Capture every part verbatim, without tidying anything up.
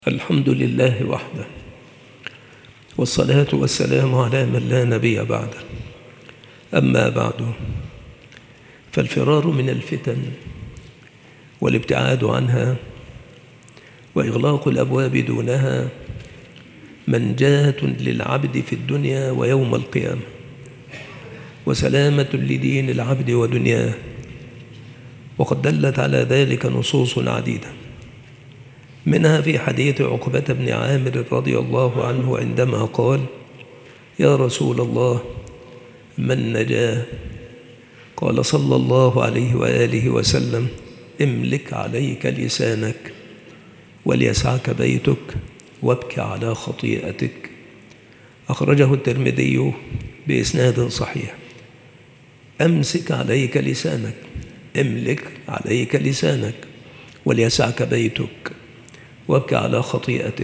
الحمد لله وحده، والصلاة والسلام على من لا نبي بعده. أما بعد، فالفرار من الفتن والابتعاد عنها وإغلاق الأبواب دونها منجاة للعبد في الدنيا ويوم القيامة، وسلامة لدين العبد ودنياه. وقد دلت على ذلك نصوص عديدة، منها في حديث عقبة بن عامر رضي الله عنه عندما قال: يا رسول الله، من نجاه؟ قال صلى الله عليه وآله وسلم: املك عليك لسانك وليسعك بيتك وابك على خطيئتك. أخرجه الترمذي بإسناد صحيح. أمسك عليك لسانك، املك عليك لسانك وليسعك بيتك وابك على خطيئتك.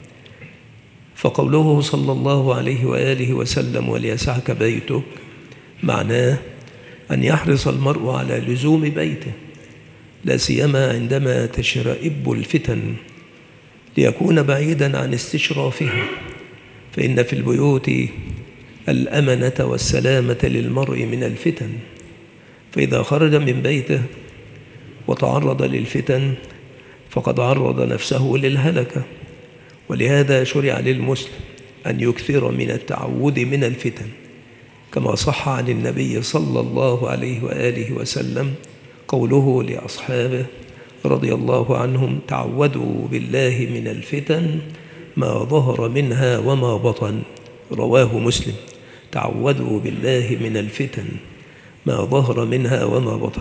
فقوله صلى الله عليه وآله وسلم وليسعك بيتك معناه أن يحرص المرء على لزوم بيته، لا سيما عندما تشرئب الفتن، ليكون بعيدا عن استشرافها، فإن في البيوت الأمنة والسلامة للمرء من الفتن. فإذا خرج من بيته وتعرض للفتن فقد عرض نفسه للهلكة. ولهذا شرع للمسلم أن يكثر من التعوذ من الفتن، كما صح عن النبي صلى الله عليه وآله وسلم قوله لأصحابه رضي الله عنهم: تعوذوا بالله من الفتن ما ظهر منها وما بطن. رواه مسلم. تعوذوا بالله من الفتن ما ظهر منها وما بطن.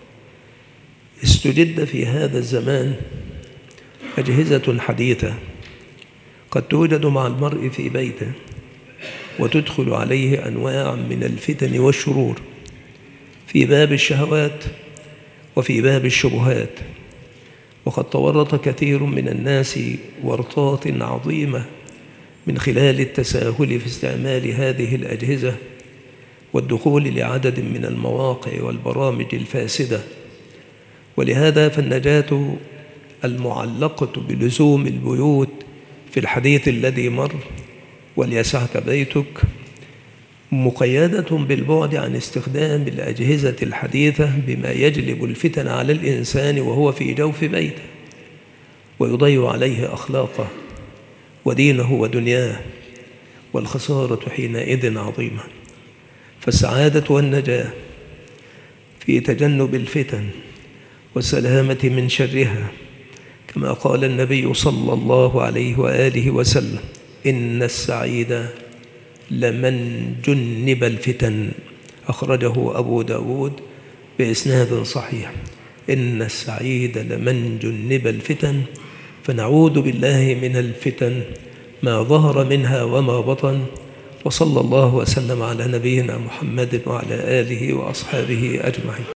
استجد في هذا الزمان أجهزة حديثة قد توجد مع المرء في بيته، وتدخل عليه أنواع من الفتن والشرور في باب الشهوات وفي باب الشبهات. وقد تورط كثير من الناس ورطات عظيمة من خلال التساهل في استعمال هذه الأجهزة والدخول لعدد من المواقع والبرامج الفاسدة. ولهذا فالنجاة المعلقة بلزوم البيوت في الحديث الذي مر وليسعك بيتك مقيدة بالبعد عن استخدام الأجهزة الحديثة بما يجلب الفتن على الإنسان وهو في جوف بيته، ويضيع عليه أخلاقه ودينه ودنياه، والخسارة حينئذ عظيمة. فالسعادة والنجاة في تجنب الفتن والسلامة من شرها، كما قال النبي صلى الله عليه وآله وسلم: إن السعيد لمن جنب الفتن. أخرجه أبو داود بإسناد صحيح. إن السعيد لمن جنب الفتن. فنعوذ بالله من الفتن ما ظهر منها وما بطن. وصلى الله وسلم على نبينا محمد وعلى آله وأصحابه أجمعين.